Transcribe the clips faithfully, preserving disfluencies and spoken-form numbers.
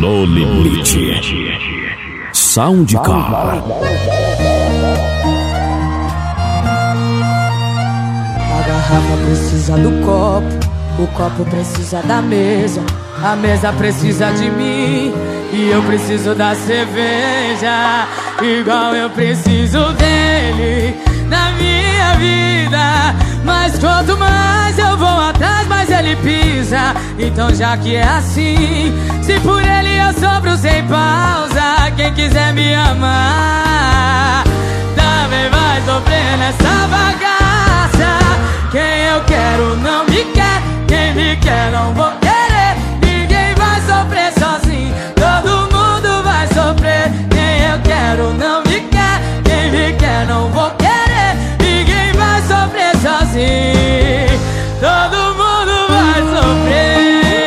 No Limite Soundcar. A garrafa precisa do copo, o copo precisa da mesa, a mesa precisa de mim e eu preciso da cerveja, igual eu preciso dele na minha vida. Mas quanto mais eu vou atrás, mais ele pisa. Então já que é assim, se por ele eu sofro sem pausa, quem quiser me amar também vai sofrer nessa bagaça. Quem eu quero não me quer, quem me quer não vou querer. Ninguém vai sofrer sozinho, todo mundo vai sofrer. Quem eu quero não me quer, quem me quer não vou querer. Ninguém vai sofrer sozinho, todo mundo vai sofrer.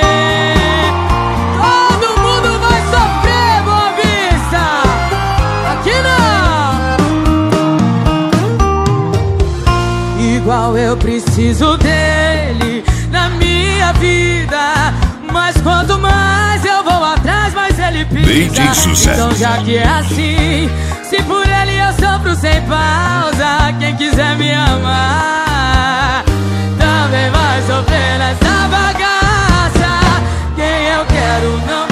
Todo mundo vai sofrer, Boa Vista. Aqui não. Igual eu preciso dele na minha vida, mas quanto mais eu vou atrás, mais ele pisa. Então já que é assim, se por ele eu sofro sem pausa, quem quiser me amar também vai sofrer nessa bagaça. Quem eu quero não